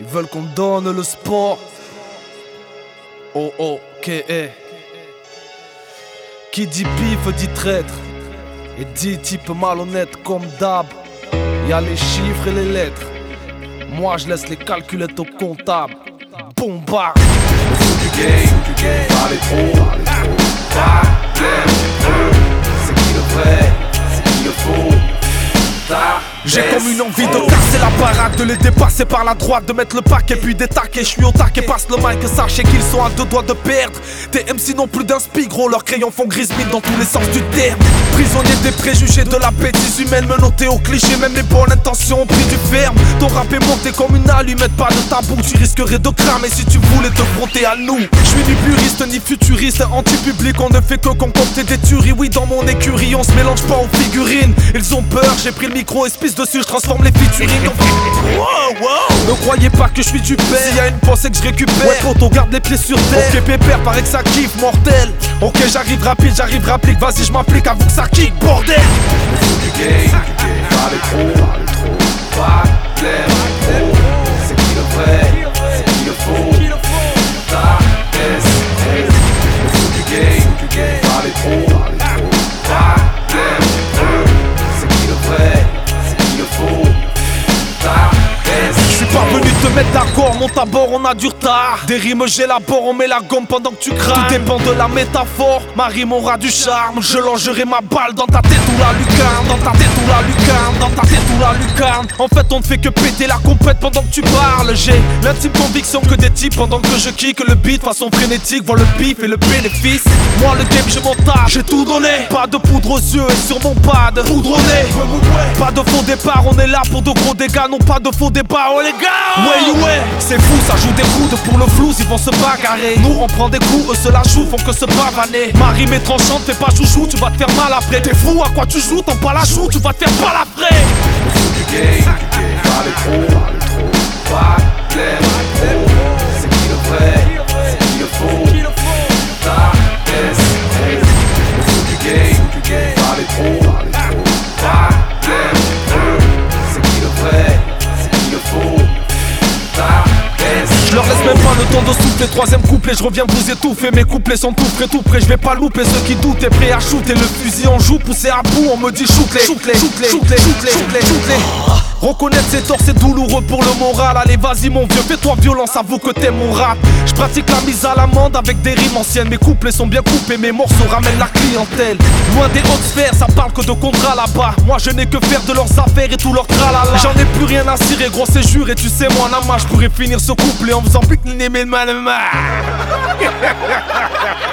Ils veulent qu'on donne le sport. O-O-K-E. Qui dit bif dit traître. Et dit type malhonnête comme d'hab. Y'a les chiffres et les lettres. Moi je laisse les calculettes au comptable. Bombard. Du game, parlez trop, c'est qui le vrai, c'est qui le faux. J'ai comme une envie de casser la baraque, de les dépasser par la droite, de mettre le paquet puis détaquer. Je suis au taquet, passe le mic, sachez qu'ils sont à deux doigts de perdre. Tes MC n'ont plus d'inspi, gros, leurs crayons font grise mine dans tous les sens du terme. Prisonnier des préjugés, de la bêtise humaine, menotté au cliché, même les bonnes intentions ont pris du ferme. Ton rap est monté comme une allumette, pas de tabou, tu risquerais de cramer si tu voulais te frotter à nous. Je suis ni puriste ni futuriste, anti-public, on ne fait que concocter des tueries. Oui, dans mon écurie, on se mélange pas aux figurines. Ils ont peur, j'ai pris le micro, espèce dessus, je transforme les featuring en... Wow. Ne croyez pas que je suis du père, s'il y a une pensée que je récupère. Ouais, poto, garde les pieds sur terre. Ok, pépère, paraît que ça kiffe, mortel. Ok, j'arrive rapide, j'arrive rapide, vas-y, je m'applique avant que ça kick, bordel. Du game, parlez trop, pas clair, trop. C'est qui le vrai, c'est qui le faux. Du game, parlez trop, pas clair, trop. C'est qui le vrai, c'est qui le faux. Je suis parvenu te mettre d'accord, monte à bord, on a du retard. Des rimes j'élabore, on met la gomme pendant que tu craques. Tout dépend de la métaphore, ma rime aura du charme. Je longerai ma balle dans ta tête ou la lucarne. Dans ta tête ou la lucarne, dans ta tête ou la lucarne. En fait on ne fait que péter la compète pendant que tu parles. J'ai l'intime conviction que des types pendant que je kick le beat façon frénétique voient le bif et le bénéfice. Moi le game je m'en tape, j'ai tout donné. Pas de poudre aux yeux et sur mon pad poudre au nez. Pas de faux départ, on est là pour de gros dégâts. Non pas de faux départ, oh les gars. Ouais, c'est fou, ça joue des coudes pour le flou, ils vont se bagarrer. Nous on prend des coups, eux se la jouent, font que se pavaner. Ma rime est tranchante, fais pas chouchou, tu vas te faire mal après. T'es fou, à quoi tu joues, t'en pas la joue, tu vas te faire mal après. Du game, parlez trop, pas clair, trop. C'est qui le vrai, c'est qui le faux. Du game, parlez trop, pas clair, trop. C'est qui le vrai, c'est qui le faux. Je leur laisse même pas le temps de souffler. Troisième couplet, je reviens vous étouffer. Mes couplets sont tout frais, tout prêts. Je vais pas louper ceux qui doutent. Est prêt à shooter le fusil en joue, poussé à bout. On me dit shoot-les. Reconnaître ses torts c'est douloureux pour le moral. Allez vas-y mon vieux, fais-toi violence, avoue que t'aimes mon rap. Je pratique la mise à l'amende avec des rimes anciennes. Mes couplets sont bien coupés, mes morceaux ramènent la clientèle. Loin des hautes sphères, ça parle que de contrat là-bas. Moi je n'ai que faire de leurs affaires et tout leur tralala. J'en ai plus rien à cirer, gros c'est jure. Et tu sais moi Nama, je pourrais finir ce couplet en faisant pique-niquer mais le mal.